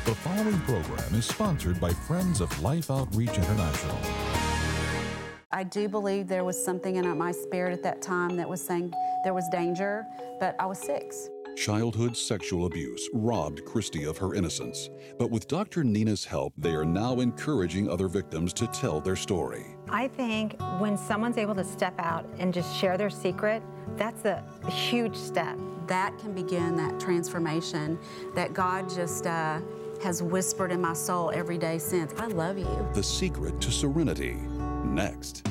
The following program is sponsored by Friends of Life Outreach International. I do believe there was something in my spirit at that time that was saying there was danger, but I was 6. Childhood sexual abuse robbed Christy of her innocence. But with Dr. Nina's help, they are now encouraging other victims to tell their story. I think when someone's able to step out and just share their secret, that's a huge step. That can begin that transformation that God just has whispered in my soul every day since. I love you. The Secret to Serenity. Next.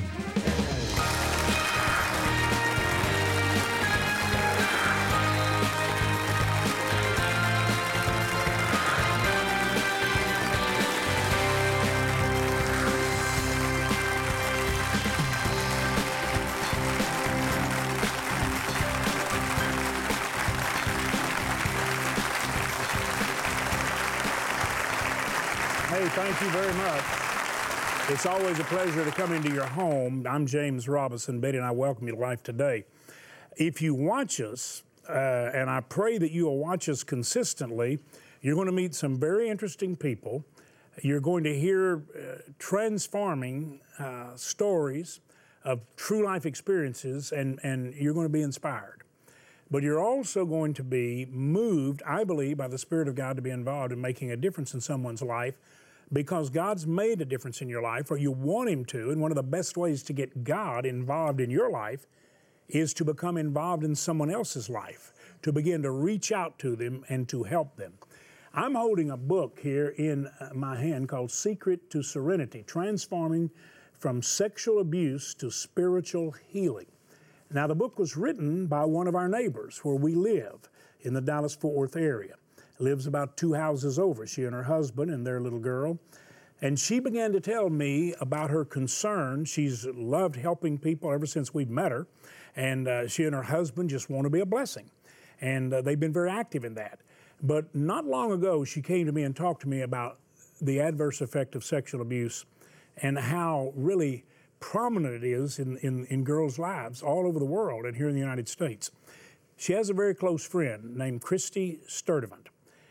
Hey, thank you very much. It's always a pleasure to come into your home. I'm James Robinson. Betty and I welcome you to Life Today. If you watch us, and I pray that you will watch us consistently, you're going to meet some very interesting people. You're going to hear transforming stories of true life experiences, and you're going to be inspired. But you're also going to be moved, I believe, by the Spirit of God to be involved in making a difference in someone's life, because God's made a difference in your life, or you want Him to, and one of the best ways to get God involved in your life is to become involved in someone else's life, to begin to reach out to them and to help them. I'm holding a book here in my hand called Secret to Serenity, Transforming from Sexual Abuse to Spiritual Healing. Now, the book was written by one of our neighbors where we live in the Dallas-Fort Worth area. Lives about 2 houses over, she and her husband and their little girl. And she began to tell me about her concern. She's loved helping people ever since we've met her. And she and her husband just want to be a blessing. And they've been very active in that. But not long ago, she came to me and talked to me about the adverse effect of sexual abuse and how really prominent it is in girls' lives all over the world and here in the United States. She has a very close friend named Christy Sturdivant.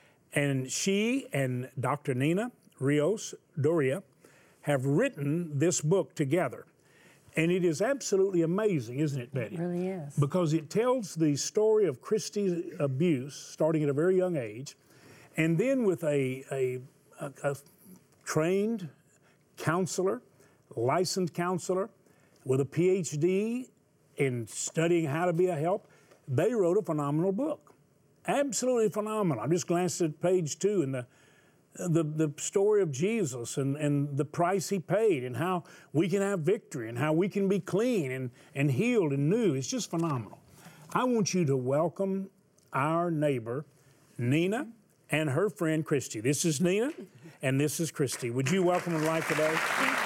And she and Dr. Nina Rios Doria have written this book together. And it is absolutely amazing, isn't it, Betty? It really is. Because it tells the story of Christy's abuse, starting at a very young age, and then with a trained counselor, licensed counselor, with a PhD in studying how to be a help, they wrote a phenomenal book. Absolutely phenomenal. I just glanced at page 2 and the story of Jesus and the price He paid and how we can have victory and how we can be clean and healed and new. It's just phenomenal. I want you to welcome our neighbor, Nina, and her friend, Christy. This is Nina, and this is Christy. Would you welcome them to Life Today? Thank you.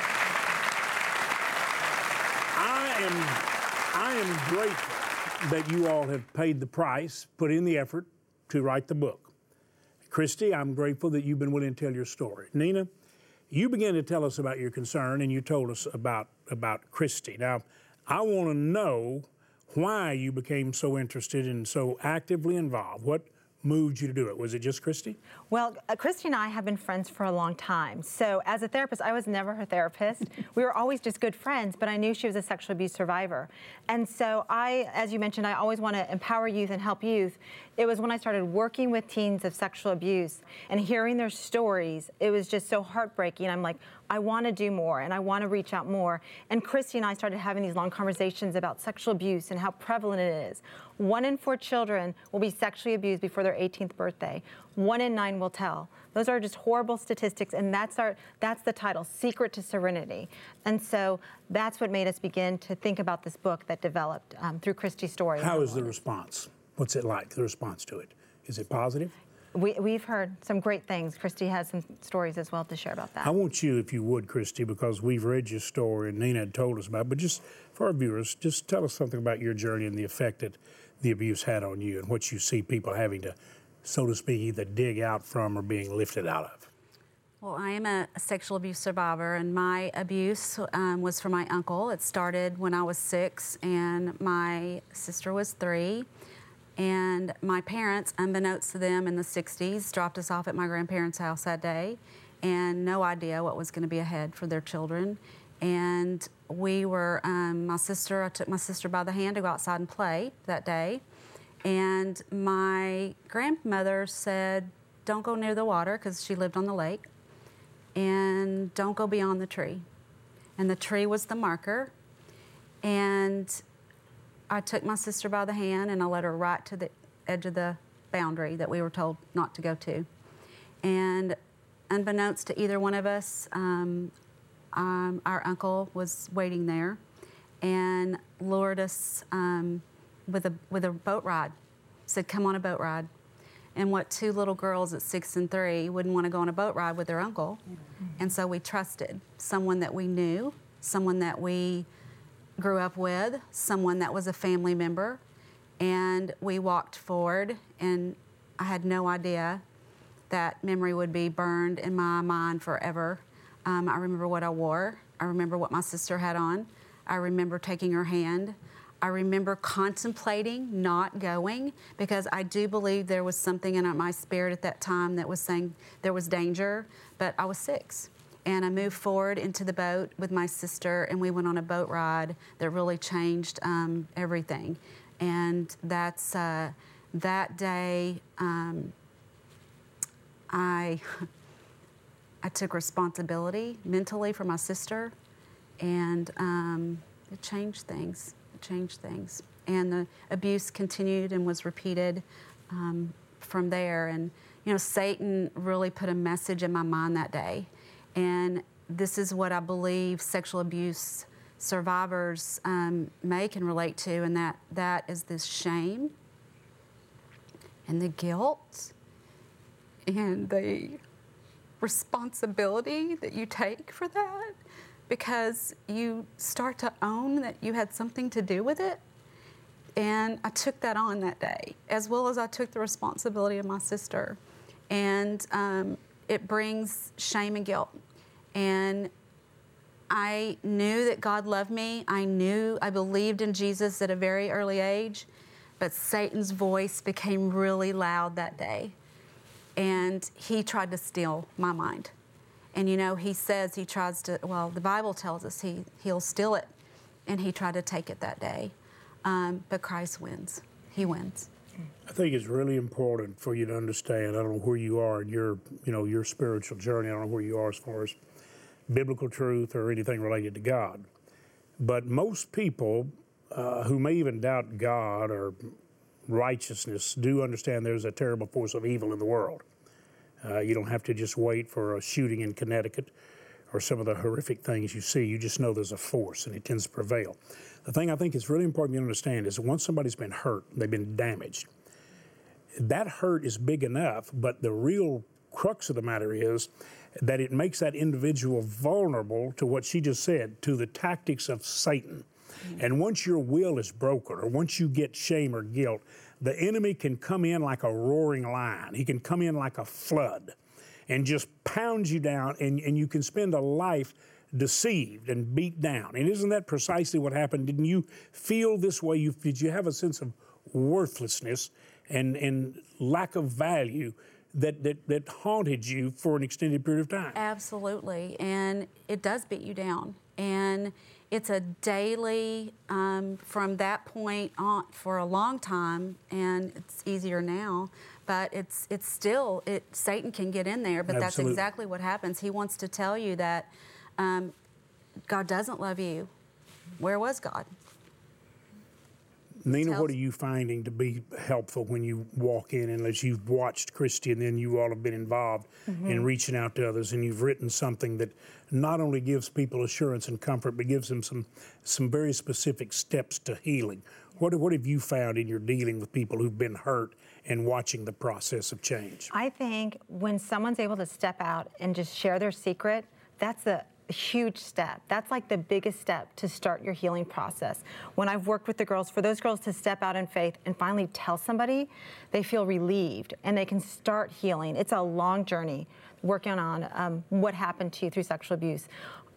I am grateful that you all have paid the price, put in the effort to write the book. Christy, I'm grateful that you've been willing to tell your story. Nina, you began to tell us about your concern, and you told us about Christy. Now, I want to know why you became so interested and so actively involved. What moved you to do it? Was it just Christy? Well, Christy and I have been friends for a long time. So as a therapist, I was never her therapist. We were always just good friends, but I knew she was a sexual abuse survivor. And so as you mentioned, I always want to empower youth and help youth. It was when I started working with teens of sexual abuse and hearing their stories, it was just so heartbreaking. I'm like, I want to do more and I want to reach out more. And Christy and I started having these long conversations about sexual abuse and how prevalent it is. 1 in 4 children will be sexually abused before their 18th birthday. 1 in 9 will tell. Those are just horrible statistics, and that's the title, Secret to Serenity. And so that's what made us begin to think about this book that developed through Christy's story. How is the response? What's it like, the response to it? Is it positive? We've heard some great things. Christy has some stories as well to share about that. I want you, if you would, Christy, because we've read your story and Nina had told us about it, but just for our viewers, just tell us something about your journey and the effect that the abuse had on you and what you see people having to, so to speak, either dig out from or being lifted out of. Well, I am a sexual abuse survivor, and my abuse was from my uncle. It started when I was 6 and my sister was 3. And my parents, unbeknownst to them in the 60s, dropped us off at my grandparents' house that day, and no idea what was going to be ahead for their children. And we were, I took my sister by the hand to go outside and play that day. And my grandmother said, don't go near the water, because she lived on the lake, and don't go beyond the tree. And the tree was the marker. And I took my sister by the hand and I led her right to the edge of the boundary that we were told not to go to. And unbeknownst to either one of us, our uncle was waiting there and lured us with a boat ride. Said, come on a boat ride. And what two little girls at 6 and 3 wouldn't want to go on a boat ride with their uncle? And so we trusted someone that we knew, someone that we grew up with, someone that was a family member, and we walked forward, and I had no idea that memory would be burned in my mind forever. I remember what I wore. I remember what my sister had on. I remember taking her hand. I remember contemplating not going, because I do believe there was something in my spirit at that time that was saying there was danger, but I was 6. And I moved forward into the boat with my sister, and we went on a boat ride that really changed everything. And that's that day. I took responsibility mentally for my sister, and it changed things. It changed things. And the abuse continued and was repeated from there. And you know, Satan really put a message in my mind that day. And this is what I believe sexual abuse survivors may can relate to, and that is this shame and the guilt and the responsibility that you take for that, because you start to own that you had something to do with it. And I took that on that day, as well as I took the responsibility of my sister. And it brings shame and guilt. And I knew that God loved me. I believed in Jesus at a very early age, but Satan's voice became really loud that day. And he tried to steal my mind. And you know, he says he tries to, well, the Bible tells us he'll steal it. And he tried to take it that day. But Christ wins. He wins. I think it's really important for you to understand, I don't know where you are in your spiritual journey. I don't know where you are as far as biblical truth or anything related to God. But most people who may even doubt God or righteousness do understand there's a terrible force of evil in the world. You don't have to just wait for a shooting in Connecticut or some of the horrific things you see. You just know there's a force, and it tends to prevail. The thing I think is really important to understand is that once somebody's been hurt, they've been damaged, that hurt is big enough, but the real crux of the matter is that it makes that individual vulnerable to what she just said, to the tactics of Satan. And once your will is broken, or once you get shame or guilt, the enemy can come in like a roaring lion. He can come in like a flood and just pound you down, and you can spend a life deceived and beat down. And isn't that precisely what happened? Didn't you feel this way? Did you have a sense of worthlessness and lack of value that haunted you for an extended period of time? Absolutely, and it does beat you down. And it's a daily, from that point on, for a long time, and it's easier now, but it's still, Satan can get in there, but Absolutely. That's exactly what happens. He wants to tell you that God doesn't love you. Where was God? Nina, what are you finding to be helpful when you walk in, and as you've watched Christy and then you all have been involved in reaching out to others, and you've written something that not only gives people assurance and comfort, but gives them some very specific steps to healing? What have you found in your dealing with people who've been hurt and watching the process of change? I think when someone's able to step out and just share their secret, that's a huge step. That's like the biggest step to start your healing process. When I've worked with the girls, for those girls to step out in faith and finally tell somebody, they feel relieved and they can start healing. It's a long journey working on what happened to you through sexual abuse.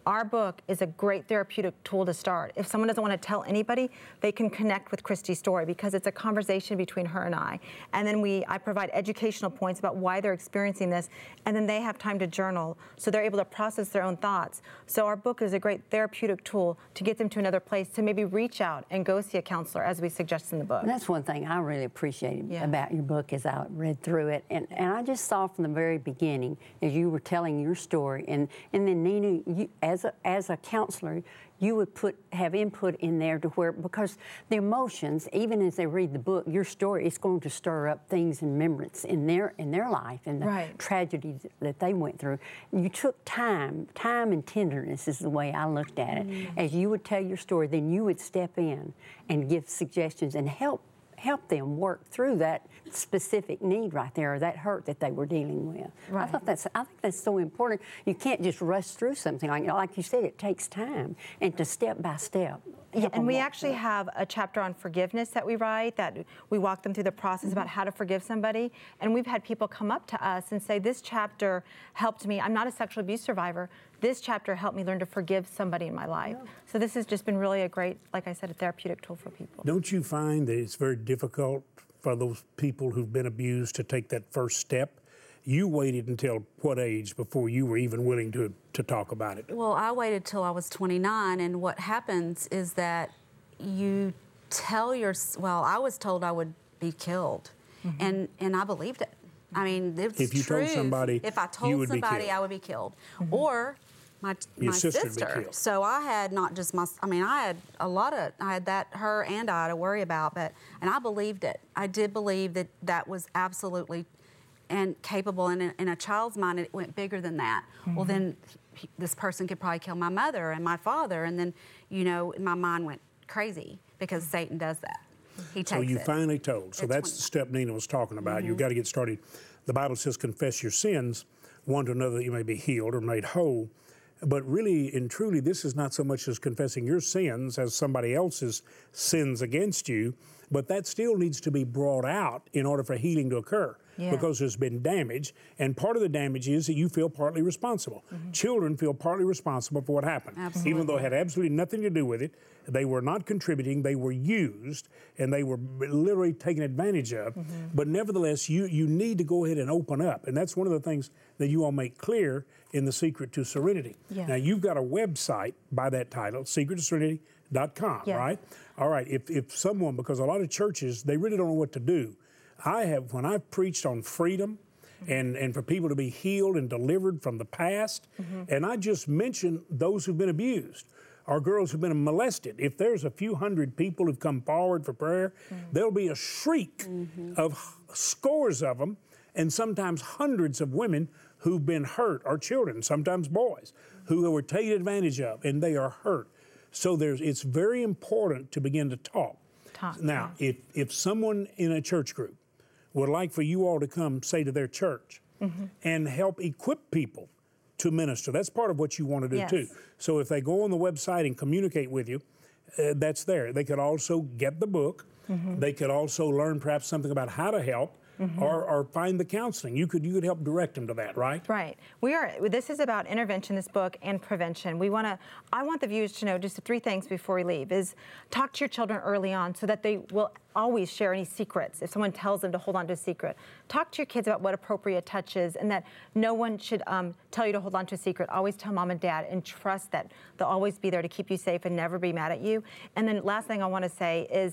our book is a great therapeutic tool to start. If someone doesn't want to tell anybody, they can connect with Christy's story because it's a conversation between her and I. And then I provide educational points about why they're experiencing this, and then they have time to journal so they're able to process their own thoughts. So our book is a great therapeutic tool to get them to another place, to maybe reach out and go see a counselor, as we suggest in the book. And that's one thing I really appreciated about your book as I read through it. And I just saw from the very beginning, as you were telling your story, and then Nina, you, as a counselor, you would have input in there to where, because the emotions, even as they read the book, your story is going to stir up things in remembrance in their life and the tragedies that they went through. You took time and tenderness is the way I looked at it. As you would tell your story, then you would step in and give suggestions and help them work through that specific need right there, or that hurt that they were dealing with. I think that's so important. You can't just rush through something like you said. It takes time and to step by step. Yeah, and we actually have a chapter on forgiveness that we write, that we walk them through the process about how to forgive somebody. And we've had people come up to us and say, this chapter helped me. I'm not a sexual abuse survivor. This chapter helped me learn to forgive somebody in my life. So this has just been really a great, like I said, a therapeutic tool for people. Don't you find that it's very difficult for those people who've been abused to take that first step? You waited until what age before you were even willing to talk about it? Well, I waited till I was 29, and what happens is that you tell I was told I would be killed, and I believed it. I mean, it's if you true. Told somebody, if I told somebody, I would be killed, or my sister. So I had not just I had a lot of, her and I to worry about, and I believed it. I did believe that was absolutely and capable, and in a child's mind, it went bigger than that. Well, then this person could probably kill my mother and my father, and then, my mind went crazy because Satan does that. He takes it. So you finally told. So that's the step Nina was talking about. You've got to get started. The Bible says, confess your sins one to another that you may be healed or made whole. But really and truly, this is not so much as confessing your sins as somebody else's sins against you, but that still needs to be brought out in order for healing to occur. Because there's been damage, and part of the damage is that you feel partly responsible. Children feel partly responsible for what happened. Absolutely. Even though it had absolutely nothing to do with it. They were not contributing, they were used, and they were literally taken advantage of. But nevertheless, you need to go ahead and open up, and that's one of the things that you all make clear in The Secret to Serenity. Now, you've got a website by that title, secrettoserenity.com, right? All right, if someone, because a lot of churches, they really don't know what to do. When I've preached on freedom and for people to be healed and delivered from the past, and I just mentioned those who've been abused or girls who've been molested. If there's a few hundred people who've come forward for prayer, there'll be a shriek of scores of them, and sometimes hundreds of women who've been hurt, or children, sometimes boys, who were taken advantage of, and they are hurt. So it's very important to begin to talk. Now, if someone in a church group would like for you all to come, say, to their church and help equip people to minister, that's part of what you want to do too. So if they go on the website and communicate with you, that's there. They could also get the book. They could also learn perhaps something about how to help. Or find the counseling. You could help direct them to that, right? Right. This is about intervention, this book, and prevention. I want the viewers to know just 3 things before we leave, is talk to your children early on so that they will always share any secrets. If someone tells them to hold on to a secret, talk to your kids about what appropriate touch is, and that no one should tell you to hold on to a secret. Always tell mom and dad, and trust that they'll always be there to keep you safe and never be mad at you. And then last thing I want to say is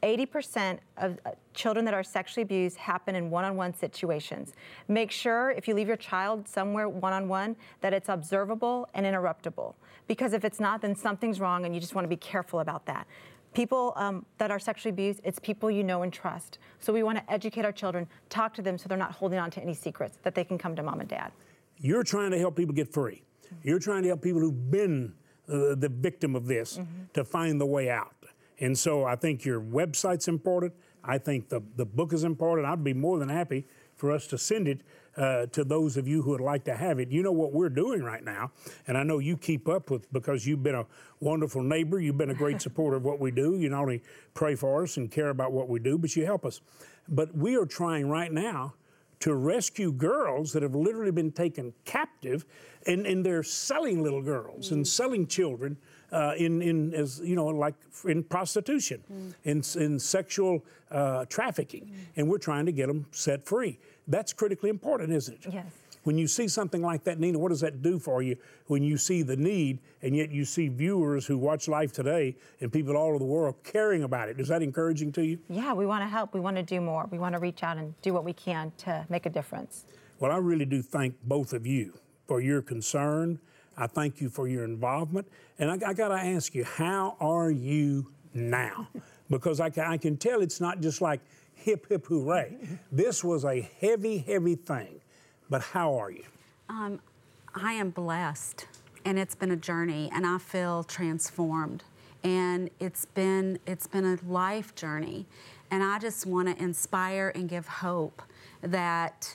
80% of children that are sexually abused happen in one-on-one situations. Make sure if you leave your child somewhere one-on-one that it's observable and interruptible. Because if it's not, then something's wrong, and you just want to be careful about that. People that are sexually abused, it's people you know and trust. So we want to educate our children, talk to them so they're not holding on to any secrets, that they can come to mom and dad. You're trying to help people get free. You're trying to help people who've been the victim of this to find the way out. And so I think your website's important. I think the book is important. I'd be more than happy for us to send it to those of you who would like to have it. You know what we're doing right now, and I know you keep up with, because you've been a wonderful neighbor. You've been a great supporter of what we do. You not only pray for us and care about what we do, but you help us. But we are trying right now to rescue girls that have literally been taken captive, and they're selling little girls and selling children like in prostitution, in sexual trafficking, and we're trying to get them set free. That's critically important, isn't it? Yes. When you see something like that, Nina, what does that do for you when you see the need, and yet you see viewers who watch Life Today and people all over the world caring about it? Is that encouraging to you? Yeah, we want to help. We want to do more. We want to reach out and do what we can to make a difference. Well, I really do thank both of you for your concern. I thank you for your involvement. And I got to ask you, how are you now? Because I can tell it's not just like hip, hip, hooray. This was a heavy, heavy thing. But how are you? I am blessed, and it's been a journey, and I feel transformed. And it's been a life journey. And I just want to inspire and give hope that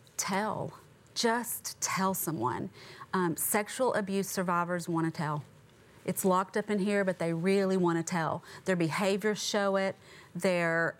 just tell someone. Sexual abuse survivors want to tell. It's locked up in here, but they really want to tell. Their behaviors show it, their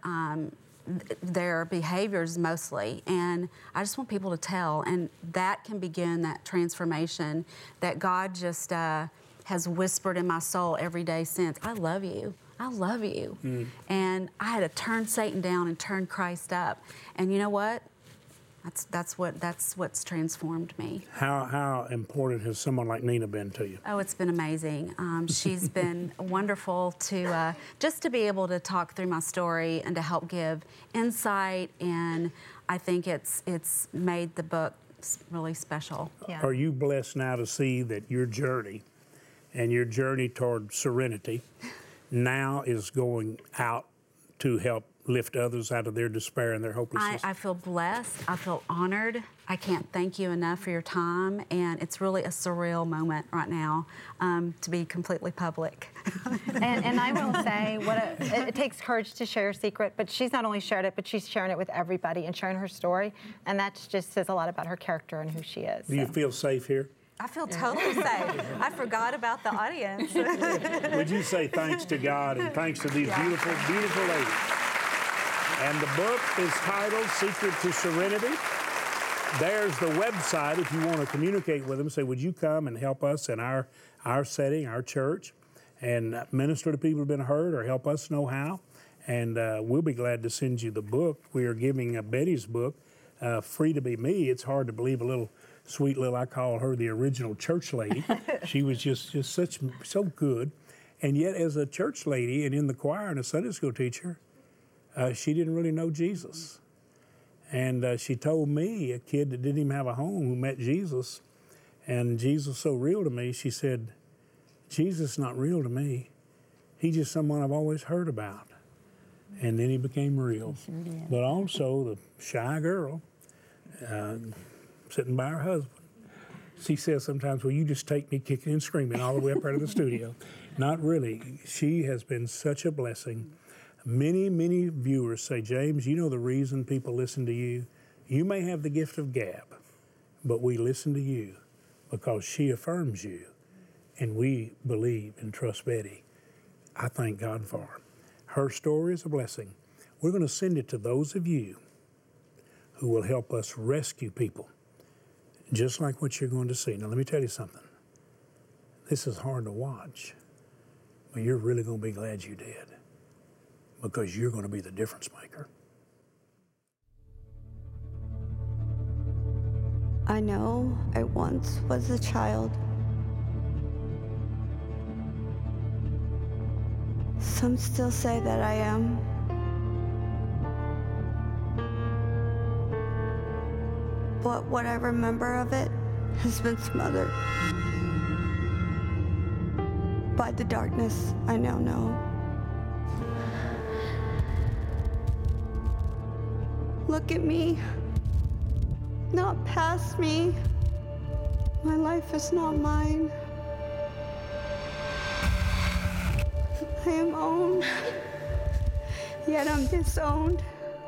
behaviors mostly, and I just want people to tell, and that can begin that transformation that God just has whispered in my soul every day since. I love you. I love you. And I had to turn Satan down and turn Christ up. And you know what? That's what's transformed me. How important has someone like Nina been to you? Oh, it's been amazing. She's been wonderful to just to be able to talk through my story and to help give insight. And I think it's made the book really special. Yeah. Are you blessed now to see that your journey and your journey toward serenity now is going out to help lift others out of their despair and their hopelessness? I feel blessed. I feel honored. I can't thank you enough for your time, and it's really a surreal moment right now to be completely public. And I will say, it takes courage to share your secret, but she's not only shared it, but she's sharing it with everybody and sharing her story, and that just says a lot about her character and who she is. Do you feel safe here? I feel totally safe. I forgot about the audience. Would you say thanks to God and thanks to these beautiful, beautiful ladies? And the book is titled Secret to Serenity. There's the website if you want to communicate with them. Say, would you come and help us in our setting, our church, and minister to people who've been hurt or help us know how? And we'll be glad to send you the book. We are giving Betty's book, Free to Be Me. It's hard to believe sweet little, I call her the original church lady. She was just so good. And yet as a church lady and in the choir and a Sunday school teacher, she didn't really know Jesus. And she told me, a kid that didn't even have a home who met Jesus, and Jesus was so real to me, she said, Jesus is not real to me. He's just someone I've always heard about. And then he became real. Sure did. But also the shy girl sitting by her husband. She says sometimes, well, you just take me kicking and screaming all the way up out of the studio. Not really. She has been such a blessing. Many, many viewers say, James, you know the reason people listen to you? You may have the gift of gab, but we listen to you because she affirms you, and we believe and trust Betty. I thank God for her. Her story is a blessing. We're going to send it to those of you who will help us rescue people, just like what you're going to see. Now, let me tell you something. This is hard to watch, but you're really going to be glad you did, because you're going to be the difference maker. I know I once was a child. Some still say that I am. But what I remember of it has been smothered by the darkness I now know. Look at me, not past me. My life is not mine. I am owned, yet I'm disowned.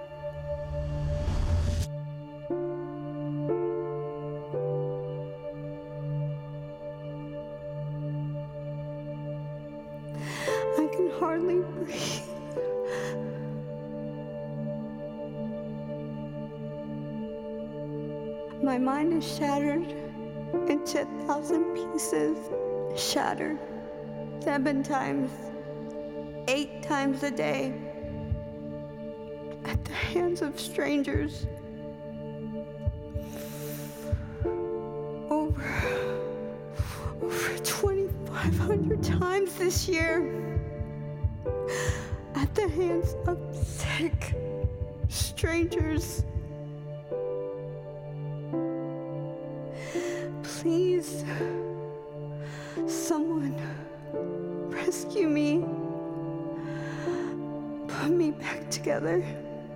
I can hardly breathe. My mind is shattered into 1,000 pieces. Shattered 7 times, 8 times a day at the hands of strangers. Over 2,500 times this year at the hands of sick strangers. Please, someone rescue me. Put me back together.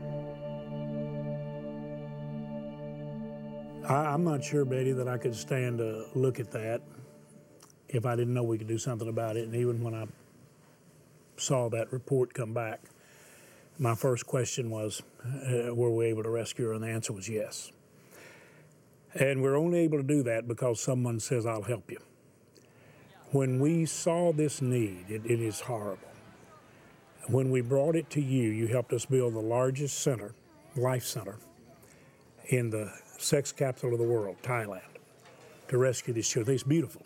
I'm not sure, Betty, that I could stand to look at that if I didn't know we could do something about it. And even when I saw that report come back, my first question was, were we able to rescue her? And the answer was yes. And we're only able to do that because someone says, I'll help you. When we saw this need, it is horrible. When we brought it to you, you helped us build the largest center, life center, in the sex capital of the world, Thailand, to rescue these children. It's beautiful.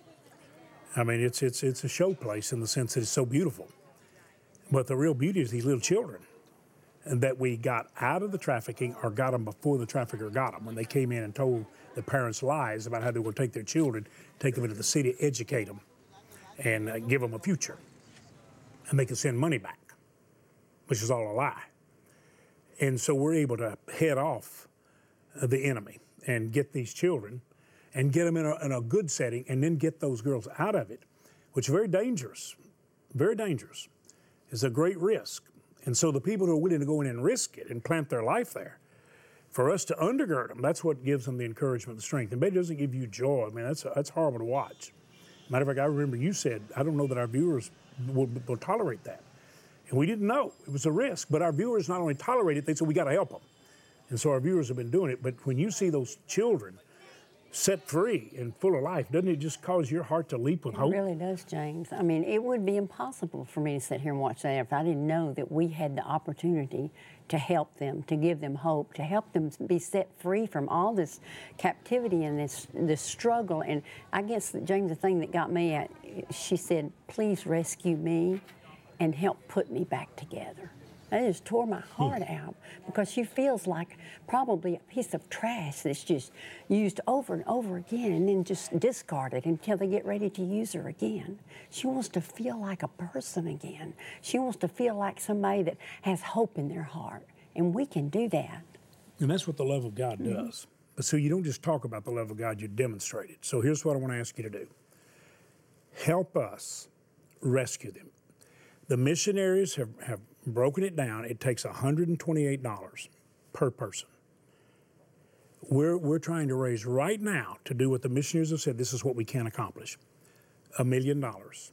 I mean, it's a show place in the sense that it's so beautiful. But the real beauty is these little children, and that we got out of the trafficking or got them before the trafficker got them, when they came in and told the parents lies about how they were going to take their children, take them into the city, educate them, and give them a future. And they could send money back, which is all a lie. And so we're able to head off the enemy and get these children and get them in a good setting, and then get those girls out of it, which is very dangerous. Very dangerous. It's a great risk. And so the people who are willing to go in and risk it and plant their life there, for us to undergird them, that's what gives them the encouragement, the strength. And maybe it doesn't give you joy. I mean, that's horrible to watch. Matter of fact, I remember you said, I don't know that our viewers will tolerate that. And we didn't know. It was a risk. But our viewers not only tolerate it, they said, we got to help them. And so our viewers have been doing it. But when you see those children set free and full of life, doesn't it just cause your heart to leap with hope? It really does, James. I mean, it would be impossible for me to sit here and watch that if I didn't know that we had the opportunity to help them, to give them hope, to help them be set free from all this captivity and this struggle. And I guess, James, the thing that got me at, she said, please rescue me and help put me back together. That just tore my heart out, because she feels like probably a piece of trash that's just used over and over again and then just discarded until they get ready to use her again. She wants to feel like a person again. She wants to feel like somebody that has hope in their heart, and we can do that. And that's what the love of God does. But so you don't just talk about the love of God, you demonstrate it. So here's what I want to ask you to do. Help us rescue them. The missionaries have broken it down. It takes $128 per person. We're trying to raise right now to do what the missionaries have said, this is what we can accomplish, $1 million.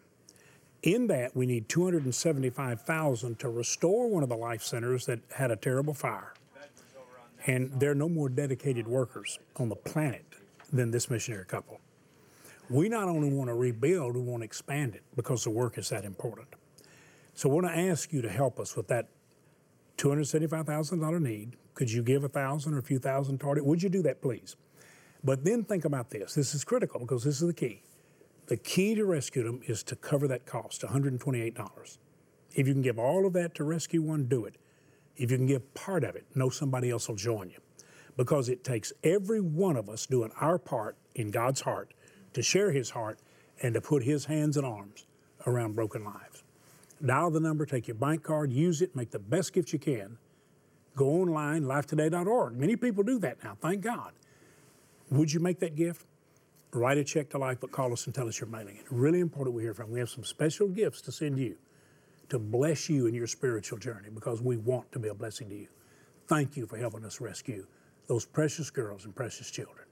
In that, we need $275,000 to restore one of the life centers that had a terrible fire. And there are no more dedicated workers on the planet than this missionary couple. We not only want to rebuild, we want to expand it because the work is that important. So I want to ask you to help us with that $275,000 need. Could you give $1,000 or a few thousand toward it? Would you do that, please? But then think about this. This is critical because this is the key. The key to rescue them is to cover that cost, $128. If you can give all of that to rescue one, do it. If you can give part of it, know somebody else will join you. Because it takes every one of us doing our part in God's heart to share His heart and to put His hands and arms around broken lives. Dial the number, take your bank card, use it, make the best gift you can. Go online, lifetoday.org. Many people do that now, thank God. Would you make that gift? Write a check to Life, but call us and tell us you're mailing it. Really important we hear from. We have some special gifts to send you to bless you in your spiritual journey because we want to be a blessing to you. Thank you for helping us rescue those precious girls and precious children.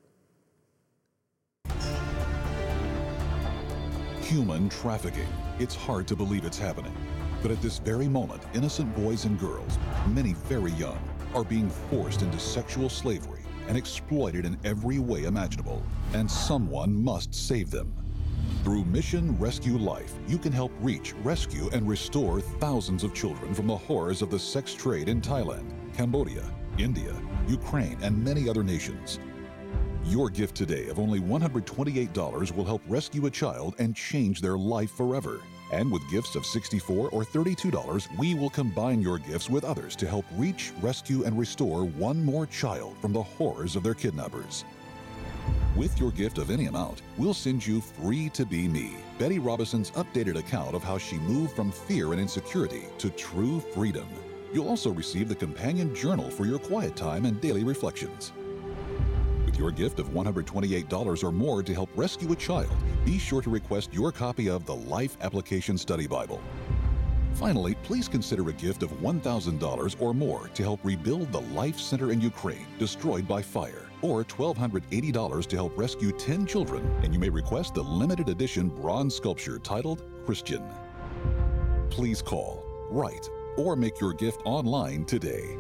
Human trafficking. It's hard to believe it's happening. But at this very moment, innocent boys and girls, many very young, are being forced into sexual slavery and exploited in every way imaginable. And someone must save them. Through Mission Rescue Life, you can help reach, rescue, and restore thousands of children from the horrors of the sex trade in Thailand, Cambodia, India, Ukraine, and many other nations. Your gift today of only $128 will help rescue a child and change their life forever. And with gifts of $64 or $32, we will combine your gifts with others to help reach, rescue, and restore one more child from the horrors of their kidnappers. With your gift of any amount, we'll send you Free to Be Me, Betty Robison's updated account of how she moved from fear and insecurity to true freedom. You'll also receive the companion journal for your quiet time and daily reflections. With your gift of $128 or more to help rescue a child, be sure to request your copy of the Life Application Study Bible. Finally, please consider a gift of $1,000 or more to help rebuild the Life Center in Ukraine, destroyed by fire, or $1,280 to help rescue 10 children, and you may request the limited edition bronze sculpture titled Christian. Please call, write, or make your gift online today.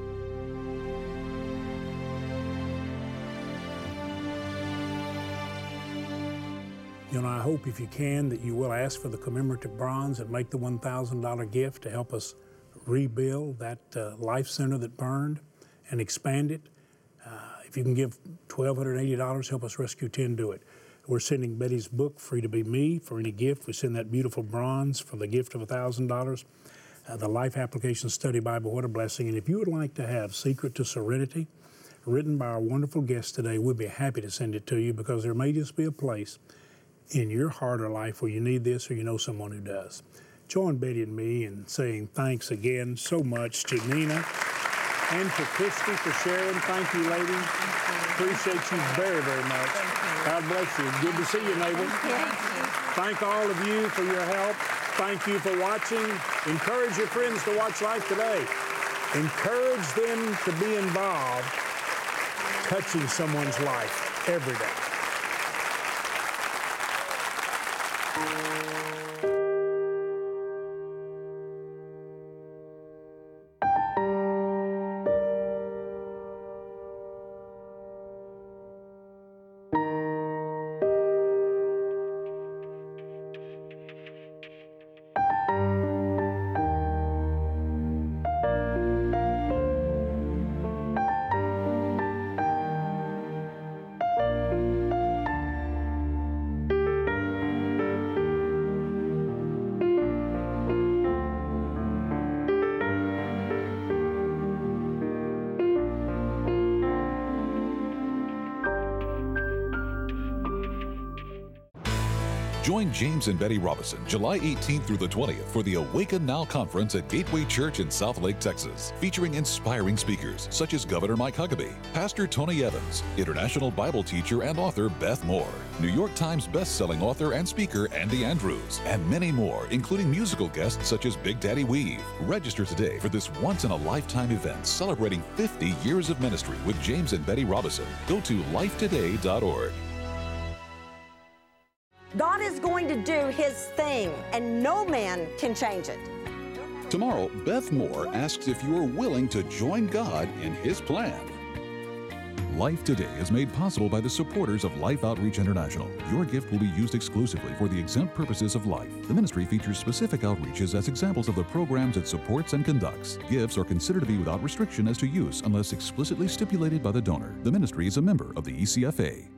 You know, I hope if you can that you will ask for the commemorative bronze and make the $1,000 gift to help us rebuild that Life Center that burned and expand it. If you can give $1,280, help us rescue 10, do it. We're sending Betty's book, Free to Be Me, for any gift. We send that beautiful bronze for the gift of $1,000. The Life Application Study Bible, what a blessing. And if you would like to have Secret to Serenity, written by our wonderful guest today, we'd be happy to send it to you, because there may just be a place in your heart or life where you need this, or you know someone who does. Join Betty and me in saying thanks again so much to Nina and to Christy for sharing. Thank you, ladies. Appreciate you very, very much. God bless you. Good to see you, neighbor. Thank all of you for your help. Thank you for watching. Encourage your friends to watch Life Today. Encourage them to be involved, touching someone's life every day. Join James and Betty Robison July 18th through the 20th for the Awaken Now Conference at Gateway Church in Southlake, Texas, featuring inspiring speakers such as Governor Mike Huckabee, Pastor Tony Evans, international Bible teacher and author Beth Moore, New York Times best-selling author and speaker Andy Andrews, and many more, including musical guests such as Big Daddy Weave. Register today for this once-in-a-lifetime event celebrating 50 years of ministry with James and Betty Robison. Go to lifetoday.org. God is going to do His thing, and no man can change it. Tomorrow, Beth Moore asks if you are willing to join God in His plan. Life Today is made possible by the supporters of Life Outreach International. Your gift will be used exclusively for the exempt purposes of life. The ministry features specific outreaches as examples of the programs it supports and conducts. Gifts are considered to be without restriction as to use unless explicitly stipulated by the donor. The ministry is a member of the ECFA.